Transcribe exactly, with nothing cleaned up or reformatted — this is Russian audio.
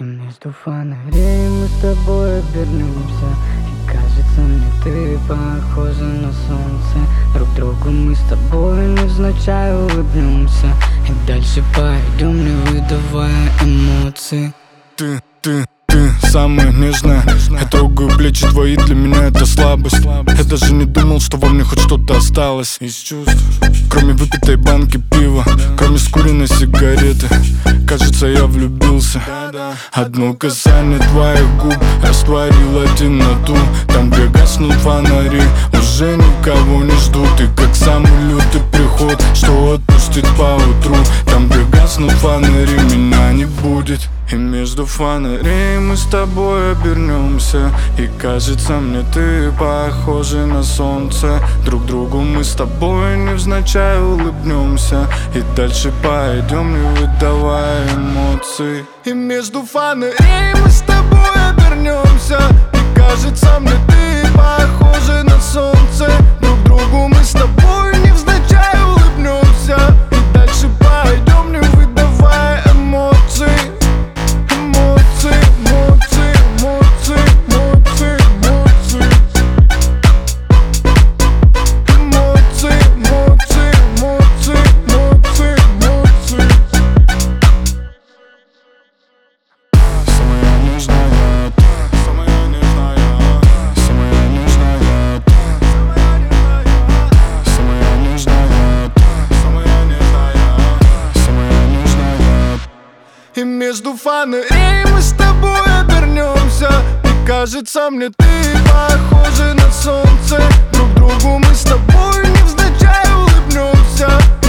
И между фонарей мы с тобой обернемся. И кажется мне, ты похожа на солнце. Друг другу мы с тобой невзначай улыбнемся. И дальше пойдем, не выдавая эмоций. Ты, ты, ты самая нежная. Я трогаю плечи твои, для меня это слабость. Я даже не думал, что во мне хоть что-то осталось из чувств. Кроме выпитой банки пива, кроме скуренной сигареты. Кажется, я влюбился. Одно касание твоих губ растворило темноту. Там, где гаснут фонари, уже никого не жду. Ты как самый лютый приход, что отпустит поутру. Там, где гаснут фонари, меня не будет. И между фонарей мы с тобой обернемся. И кажется мне, ты похожа на солнце. Друг другу мы с тобой невзначай улыбнемся. И дальше пойдем, не выдавая эмоций. И между фонарей мы с тобой обернемся. И кажется мне, ты похожа на солнце. Друг другу мы с тобой невзначай улыбнемся. И дальше пойдем, не выдавая эмоций. И между фонарей мы с тобой обернемся. И кажется мне, ты похожа на солнце. Друг другу мы с тобой невзначай улыбнемся.